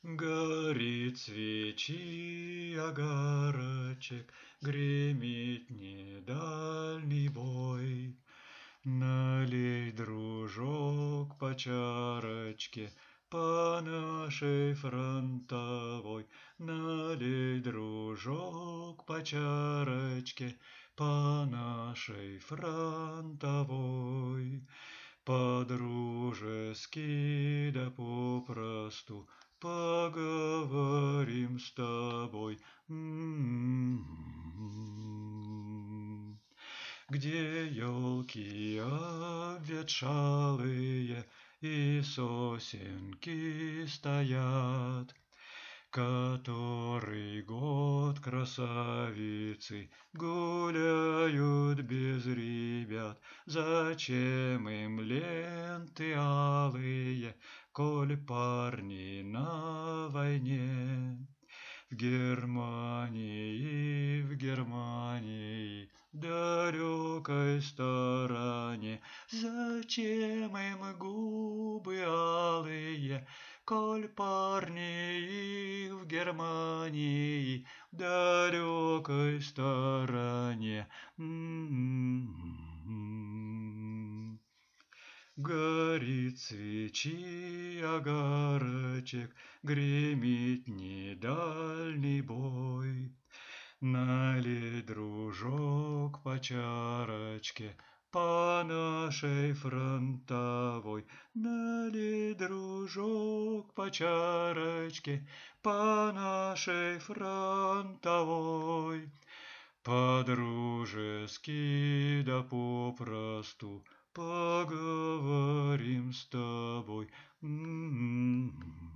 Горит свечи огарочек, гремит недальний бой. Налей, дружок, по чарочке, по нашей фронтовой. Налей, дружок, по чарочке, по нашей фронтовой. По-дружески да попросту поговорим с тобой. Где елки обветшалые и сосенки стоят, который год красавицы гуляют без ребят. Зачем им ленты алые, коль парни на войне? В Германии, далекой стороне. Зачем им губы алые, коль парни в Германии, далекой стороне? Горит свечи огарочек, гремит недальний бой. Налей, дружок, по чарочке, по нашей фронтовой. Налей, дружок, по чарочке, по нашей фронтовой. По-дружески да попросту поговорим с тобой.